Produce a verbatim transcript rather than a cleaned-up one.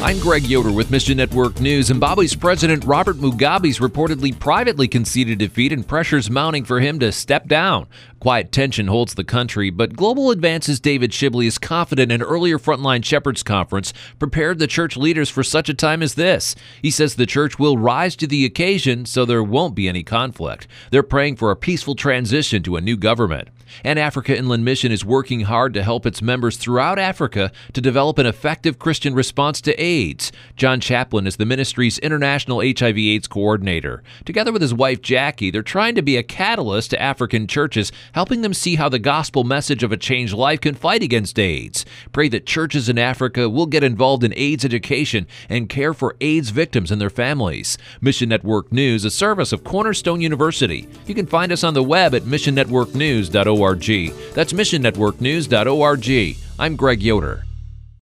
I'm Greg Yoder with Mission Network News. Zimbabwe's President Robert Mugabe's reportedly privately conceded defeat and pressures mounting for him to step down. Quiet tension holds the country, but Global Advance's David Shibley is confident an earlier Frontline Shepherds Conference prepared the church leaders for such a time as this. He says the church will rise to the occasion so there won't be any conflict. They're praying for a peaceful transition to a new government. And Africa Inland Mission is working hard to help its members throughout Africa to develop an effective Christian response to AIDS. John Chaplin is the ministry's international H I V AIDS coordinator. Together with his wife Jackie, they're trying to be a catalyst to African churches, helping them see how the gospel message of a changed life can fight against AIDS. Pray that churches in Africa will get involved in AIDS education and care for AIDS victims and their families. Mission Network News, a service of Cornerstone University. You can find us on the web at mission network news dot org. That's mission network news dot org. I'm Greg Yoder.